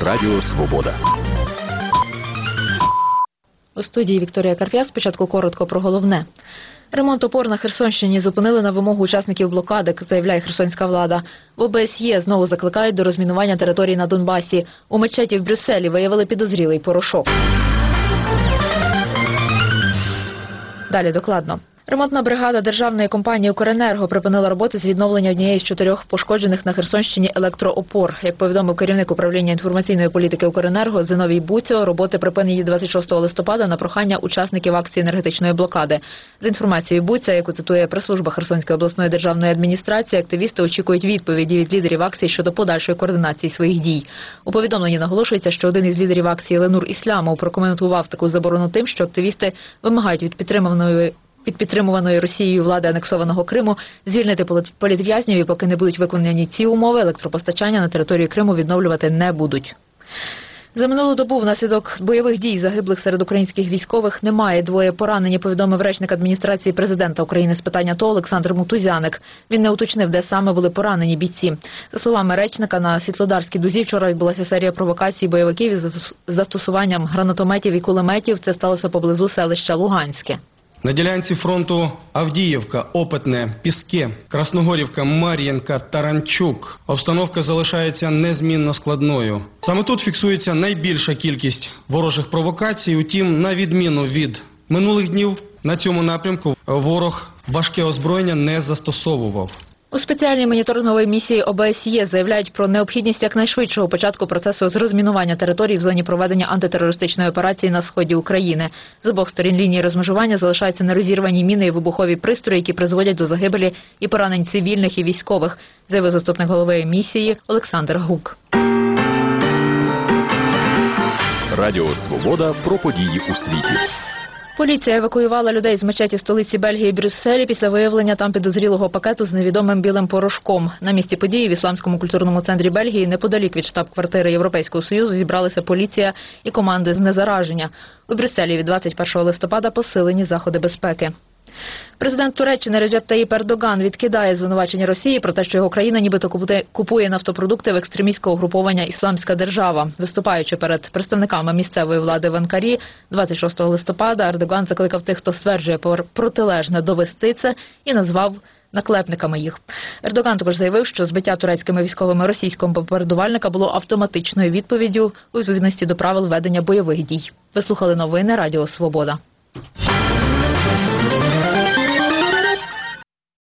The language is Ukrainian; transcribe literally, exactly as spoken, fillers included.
Радіо Свобода. У студії Вікторія Карп'я. Спочатку коротко про головне. Ремонт опор на Херсонщині зупинили на вимогу учасників блокади, заявляє херсонська влада. В О Б С Є знову закликають до розмінування територій на Донбасі. У мечеті в Брюсселі виявили підозрілий порошок. Далі докладно. Ремонтна бригада державної компанії «Укренерго» припинила роботи з відновлення однієї з чотирьох пошкоджених на Херсонщині електроопор. Як повідомив керівник управління інформаційної політики «Укренерго» Зиновій Буцьо, роботи припинені двадцять шостого листопада на прохання учасників акції енергетичної блокади. За інформацією Буцьо, яку цитує прес-служба Херсонської обласної державної адміністрації, активісти очікують відповіді від лідерів акції щодо подальшої координації своїх дій. У повідомленні наголошується, що один із лідерів акції Ленур Іслямов прокоментував таку заборону тим, що активісти вимагають від підтримуваної від підтримуваної Росією влади анексованого Криму звільнити політв'язнів, і поки не будуть виконані ці умови, електропостачання на території Криму відновлювати не будуть. За минулу добу внаслідок бойових дій загиблих серед українських військових немає. Двоє поранені, повідомив речник адміністрації президента України з питань АТО Олександр Мутузяник. Він не уточнив, де саме були поранені бійці. За словами речника, на Світлодарській дузі вчора відбулася серія провокацій бойовиків із застосуванням гранатометів і кулеметів. Це сталося поблизу селища Луганське. На ділянці фронту Авдіївка, Опитне, Піски, Красногорівка, Мар'їнка, Таранчук обстановка залишається незмінно складною. Саме тут фіксується найбільша кількість ворожих провокацій, утім, на відміну від минулих днів, на цьому напрямку ворог важке озброєння не застосовував. У спеціальній моніторинговій місії О Б С Є заявляють про необхідність якнайшвидшого початку процесу з розмінування територій в зоні проведення антитерористичної операції на сході України. З обох сторін лінії розмежування залишаються нерозірвані міни і вибухові пристрої, які призводять до загибелі і поранень цивільних і військових, заявив заступник голови місії Олександр Гук. Радіо Свобода про події у світі. Поліція евакуювала людей з мечеті столиці Бельгії Брюсселі після виявлення там підозрілого пакету з невідомим білим порошком. На місці події в Ісламському культурному центрі Бельгії, неподалік від штаб-квартири Європейського Союзу, зібралися поліція і команди з знезараження. У Брюсселі від двадцять першого листопада посилені заходи безпеки. Президент Туреччини Реджеп Таїп Ердоган відкидає звинувачення Росії про те, що його країна нібито купує нафтопродукти в екстремістського угруповання «Ісламська держава». Виступаючи перед представниками місцевої влади в Анкарі двадцять шостого листопада, Ердоган закликав тих, хто стверджує протилежне, довести це і назвав наклепниками їх. Ердоган також заявив, що збиття турецькими військовими російського бомбардувальника було автоматичною відповіддю у відповідності до правил ведення бойових дій. Ви слухали новини Радіо Свобода.